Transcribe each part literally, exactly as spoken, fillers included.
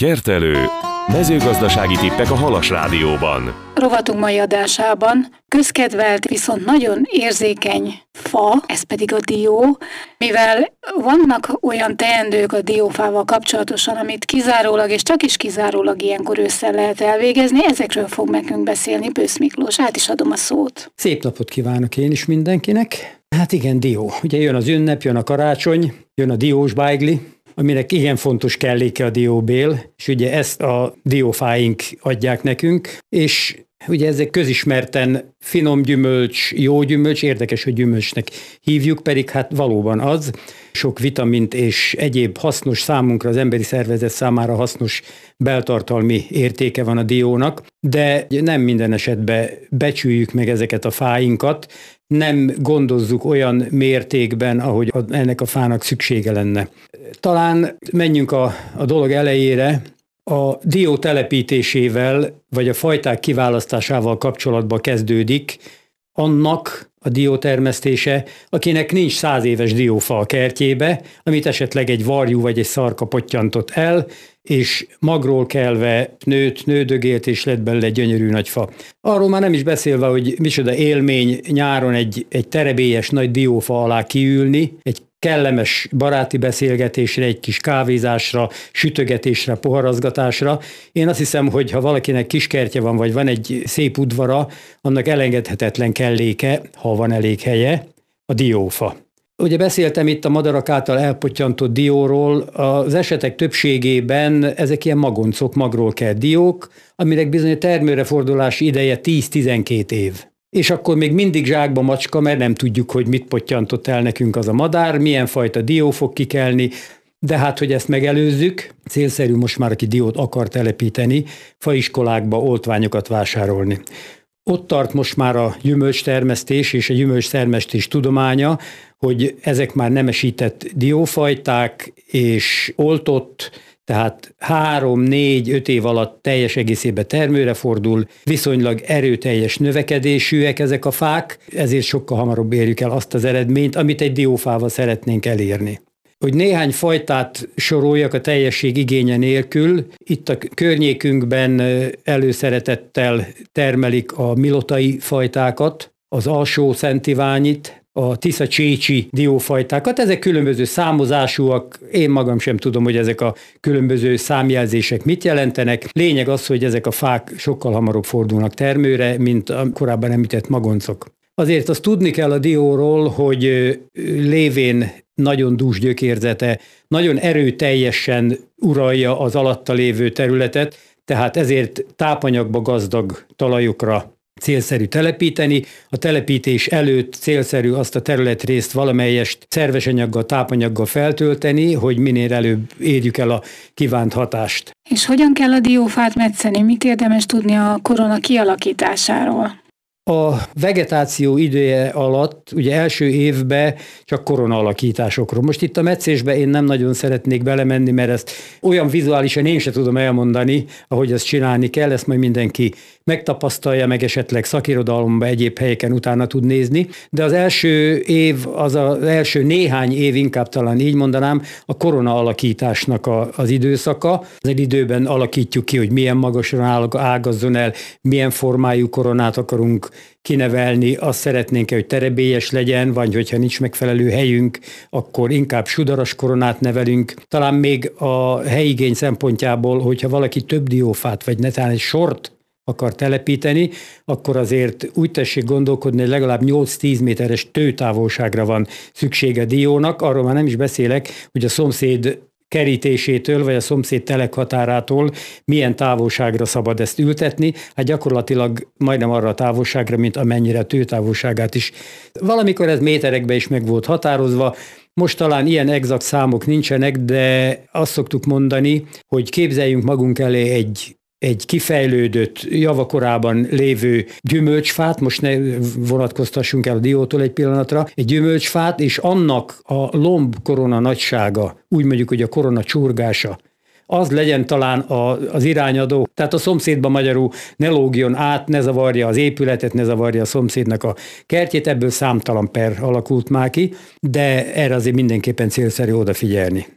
Kertelő. Mezőgazdasági tippek a Halas Rádióban. Rovatunk mai adásában közkedvelt, viszont nagyon érzékeny fa, ez pedig a dió, mivel vannak olyan teendők a diófával kapcsolatosan, amit kizárólag és csak is kizárólag ilyenkor ősszel lehet elvégezni, ezekről fog nekünk beszélni Bősz Miklós. Át is adom a szót. Szép napot kívánok én is mindenkinek. Hát igen, dió. Ugye jön az ünnep, jön a karácsony, jön a diós bájgli, aminek igen fontos kelléke a dióbél, és ugye ezt a diófáink adják nekünk, és ugye ezek közismerten finom gyümölcs, jó gyümölcs, érdekes, hogy gyümölcsnek hívjuk, pedig hát valóban az. Sok vitamint és egyéb hasznos, számunkra, az emberi szervezet számára hasznos beltartalmi értéke van a diónak, de nem minden esetben becsüljük meg ezeket a fáinkat, nem gondozzuk olyan mértékben, ahogy ennek a fának szüksége lenne. Talán menjünk a, a dolog elejére. A dió telepítésével, vagy a fajták kiválasztásával kapcsolatban kezdődik annak a diótermesztése, akinek nincs száz éves diófa a kertjébe, amit esetleg egy varjú vagy egy szarka pottyantott el, és magról kelve nőtt, nődögélt, és lett belőle egy gyönyörű nagy fa. Arról már nem is beszélve, hogy micsoda élmény nyáron egy, egy terebélyes nagy diófa alá kiülni, egy kellemes baráti beszélgetésre, egy kis kávézásra, sütögetésre, poharazgatásra. Én azt hiszem, hogy ha valakinek kiskertje van, vagy van egy szép udvara, annak elengedhetetlen kelléke, ha van elég helye, a diófa. Ugye beszéltem itt a madarak által elpottyantott dióról, az esetek többségében ezek ilyen magoncok, magról kelt diók, aminek bizony a termőre fordulási ideje tíz-tizenkét év. És akkor még mindig zsákba macska, mert nem tudjuk, hogy mit pottyantott el nekünk az a madár, milyen fajta dió fog kikelni, de hát, hogy ezt megelőzzük, célszerű most már, aki diót akar telepíteni, faiskolákba oltványokat vásárolni. Ott tart most már a gyümölcstermesztés és a gyümölcstermesztés tudománya, hogy ezek már nemesített diófajták és oltott, tehát három, négy, öt év alatt teljes egészében termőre fordul, viszonylag erőteljes növekedésűek ezek a fák, ezért sokkal hamarabb érjük el azt az eredményt, amit egy diófával szeretnénk elérni. Hogy néhány fajtát soroljak a teljesség igénye nélkül, itt a környékünkben előszeretettel termelik a milotai fajtákat, az alsó szentiványit, a tisza-csécsi diófajtákat. Ezek különböző számozásúak, én magam sem tudom, hogy ezek a különböző számjelzések mit jelentenek. Lényeg az, hogy ezek a fák sokkal hamarabb fordulnak termőre, mint a korábban említett magoncok. Azért azt tudni kell a dióról, hogy lévén nagyon dús gyökérzete, nagyon erőteljesen uralja az alatta lévő területet, tehát ezért tápanyagba gazdag talajokra célszerű telepíteni. A telepítés előtt célszerű azt a területrészt valamelyest szerves anyaggal, tápanyaggal feltölteni, hogy minél előbb érjük el a kívánt hatást. És hogyan kell a diófát metszeni? Mit érdemes tudni a korona kialakításáról? A vegetáció ideje alatt, ugye első évben csak korona alakításokról. Most itt a metszésbe én nem nagyon szeretnék belemenni, mert ezt olyan vizuálisan én sem tudom elmondani, ahogy ezt csinálni kell, ezt majd mindenki megtapasztalja, meg esetleg szakirodalomban egyéb helyeken utána tud nézni, de az első év, az az első néhány év, inkább talán így mondanám, a korona alakításnak a, az időszaka. Az időben alakítjuk ki, hogy milyen magasan ágazzon el, milyen formájú koronát akarunk kinevelni, azt szeretnénk, hogy terebélyes legyen, vagy hogyha nincs megfelelő helyünk, akkor inkább sudaras koronát nevelünk. Talán még a helyigény szempontjából, hogyha valaki több diófát, vagy netán egy sort akar telepíteni, akkor azért úgy tessék gondolkodni, hogy legalább nyolc-tíz méteres tőtávolságra van szüksége diónak. Arról már nem is beszélek, hogy a szomszéd kerítésétől, vagy a szomszéd telekhatárától milyen távolságra szabad ezt ültetni, hát gyakorlatilag majdnem arra a távolságra, mint amennyire a tőtávolságát is. Valamikor ez méterekben is meg volt határozva, most talán ilyen exakt számok nincsenek, de azt szoktuk mondani, hogy képzeljünk magunk elé egy egy kifejlődött, javakorában lévő gyümölcsfát, most ne vonatkoztassunk el a diótól egy pillanatra, egy gyümölcsfát, és annak a lomb korona nagysága, úgy mondjuk, hogy a korona csurgása, az legyen talán a, az irányadó. Tehát a szomszédban magyarul ne lógjon át, ne zavarja az épületet, ne zavarja a szomszédnak a kertjét, ebből számtalan per alakult már ki, de erre azért mindenképpen célszerű odafigyelni.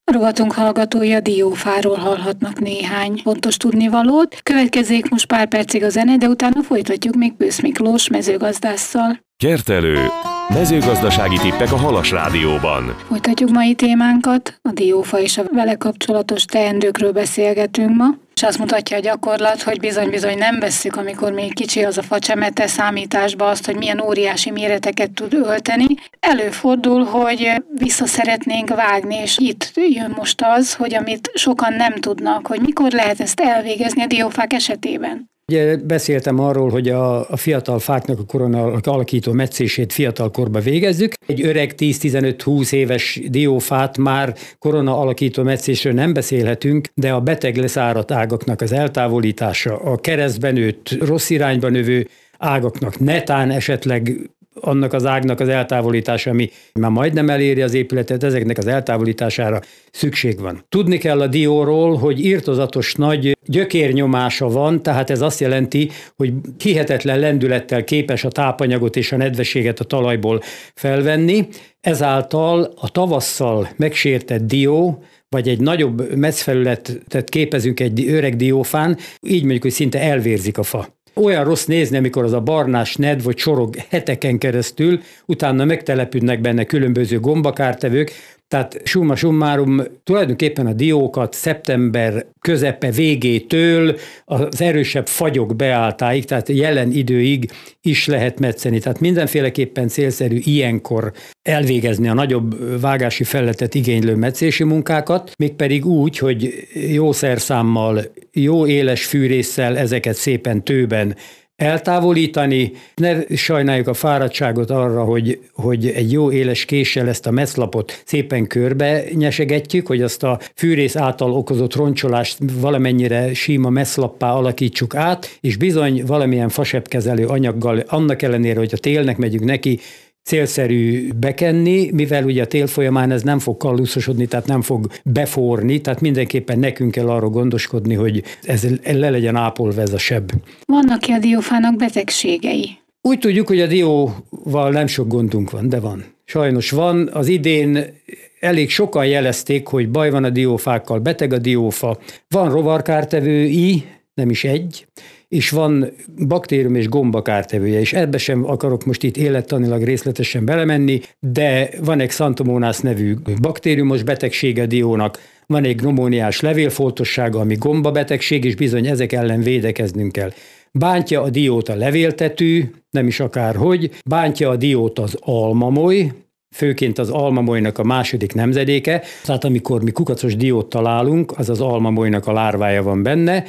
Rovatunk hallgatói a diófáról hallhatnak néhány fontos tudnivalót. Következzék most pár percig a zene, de utána folytatjuk még Bősz Miklós mezőgazdásszal. Kertelő. Mezőgazdasági tippek a Halas Rádióban. Folytatjuk mai témánkat, a diófa és a vele kapcsolatos teendőkről beszélgetünk ma, és azt mutatja a gyakorlat, hogy bizony-bizony nem vesszük, amikor még kicsi az a facsemete számításba azt, hogy milyen óriási méreteket tud ölteni. Előfordul, hogy vissza szeretnénk vágni, és itt jön most az, hogy amit sokan nem tudnak, hogy mikor lehet ezt elvégezni a diófák esetében. Ugye beszéltem arról, hogy a, a fiatal fáknak a korona alakító metszését fiatal korba végezzük. Egy öreg tíz-tizenöt-húsz éves diófát már korona alakító metszésről nem beszélhetünk, de a beteg leszáradt ágaknak az eltávolítása, a keresztben nőtt rossz irányba növő ágaknak netán esetleg annak az ágnak az eltávolítása, ami már majdnem eléri az épületet, ezeknek az eltávolítására szükség van. Tudni kell a dióról, hogy irtozatos nagy gyökérnyomása van, tehát ez azt jelenti, hogy hihetetlen lendülettel képes a tápanyagot és a nedvességet a talajból felvenni, ezáltal a tavasszal megsértett dió, vagy egy nagyobb meccfelületet képezünk egy öreg diófán, így mondjuk, hogy szinte elvérzik a fa. Olyan rossz nézni, amikor az a barnás nedv vagy csorog heteken keresztül, utána megtelepülnek benne különböző gombakártevők, tehát summa summarum tulajdonképpen a diókat szeptember közepe végétől az erősebb fagyok beálltáig, tehát jelen időig is lehet metszeni. Tehát mindenféleképpen célszerű ilyenkor elvégezni a nagyobb vágási felületet igénylő metszési munkákat, mégpedig úgy, hogy jó szerszámmal, jó éles fűrésszel ezeket szépen tőben eltávolítani. Ne sajnáljuk a fáradtságot arra, hogy, hogy egy jó éles késsel ezt a metszlapot szépen körbe nyesegetjük, hogy azt a fűrész által okozott roncsolást valamennyire sima metszlappá alakítsuk át, és bizony valamilyen fasebkezelő anyaggal, annak ellenére, hogy a télnek megyünk neki, célszerű bekenni, mivel ugye a tél folyamán ez nem fog kalluszosodni, tehát nem fog beforni, tehát mindenképpen nekünk kell arról gondoskodni, hogy ez le legyen ápolva ez a seb. Vannak-e a diófának betegségei? Úgy tudjuk, hogy a dióval nem sok gondunk van, de van. Sajnos van. Az idén elég sokan jelezték, hogy baj van a diófákkal, beteg a diófa. Van rovarkártevői, nem is egy, és van baktérium és gombakártevője, és ebbe sem akarok most itt élettanilag részletesen belemenni, de van egy Xanthomonas nevű baktériumos betegsége a diónak, van egy gnomóniás levélfoltossága, ami gombabetegség, és bizony ezek ellen védekeznünk kell. Bántja a diót a levéltetű, nem is akárhogy, bántja a diót az almamoly, főként az almamolynak a második nemzedéke, tehát amikor mi kukacos diót találunk, az az almamolynak a lárvája van benne,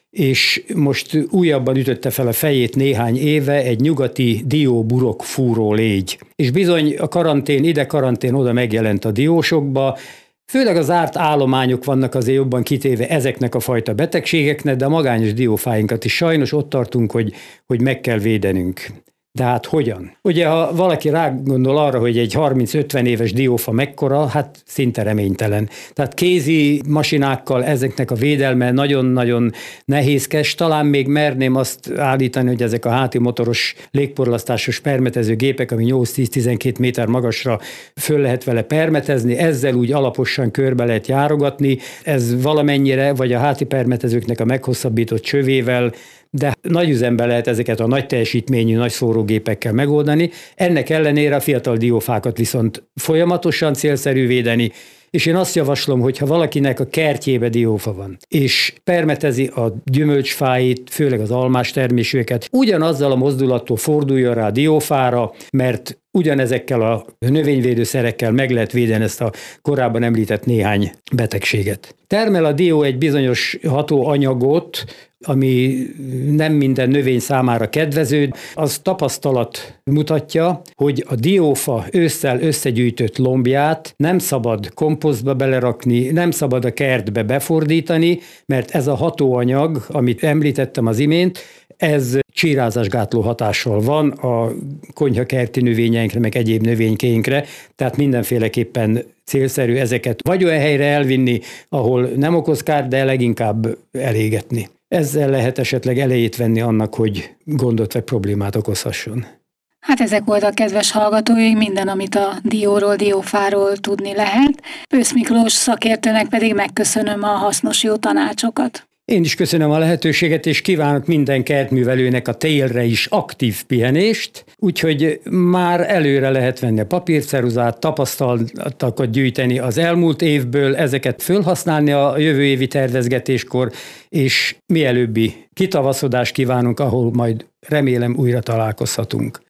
és most újabban ütötte fel a fejét néhány éve egy nyugati dióburok fúró légy. És bizony a karantén ide, karantén oda megjelent a diósokba, főleg az zárt állományok vannak azért jobban kitéve ezeknek a fajta betegségeknek, de a magányos diófáinkat is sajnos ott tartunk, hogy, hogy meg kell védenünk. De hát hogyan? Ugye, ha valaki rágondol arra, hogy egy harminc-ötven éves diófa mekkora, hát szinte reménytelen. Tehát kézi masinákkal ezeknek a védelme nagyon-nagyon nehézkes. Talán még merném azt állítani, hogy ezek a háti motoros légporlasztásos permetező gépek, ami nyolc-tíz-tizenkét méter magasra föl lehet vele permetezni, ezzel úgy alaposan körbe lehet járogatni. Ez valamennyire, vagy a háti permetezőknek a meghosszabbított csövével, de nagy üzemben lehet ezeket a nagy teljesítményű, nagy szórógépekkel megoldani. Ennek ellenére a fiatal diófákat viszont folyamatosan célszerű védeni, és én azt javaslom, hogy ha valakinek a kertjébe diófa van, és permetezi a gyümölcsfáit, főleg az almás termésűeket, ugyanazzal a mozdulattól forduljon rá a diófára, mert ugyanezekkel a növényvédőszerekkel meg lehet védeni ezt a korábban említett néhány betegséget. Termel a dió egy bizonyos hatóanyagot, ami nem minden növény számára kedvező. Az tapasztalat mutatja, hogy a diófa ősszel összegyűjtött lombját nem szabad komposztba belerakni, nem szabad a kertbe befordítani, mert ez a hatóanyag, amit említettem az imént, ez csírázásgátló hatással van a konyhakerti növényeinkre, meg egyéb növénykéinkre, tehát mindenféleképpen célszerű ezeket vagy olyan helyre elvinni, ahol nem okoz kárt, de leginkább elégetni. Ezzel lehet esetleg elejét venni annak, hogy gondot vagy problémát okozhasson. Hát ezek voltak, kedves hallgatói, minden, amit a dióról, diófáról tudni lehet. Ősz Miklós szakértőnek pedig megköszönöm a hasznos jó tanácsokat. Én is köszönöm a lehetőséget, és kívánok minden kertművelőnek a télre is aktív pihenést, úgyhogy már előre lehet venni a papírceruzát, tapasztalatokat gyűjteni az elmúlt évből, ezeket fölhasználni a jövő évi tervezgetéskor, és mielőbbi kitavaszodást kívánunk, ahol majd remélem újra találkozhatunk.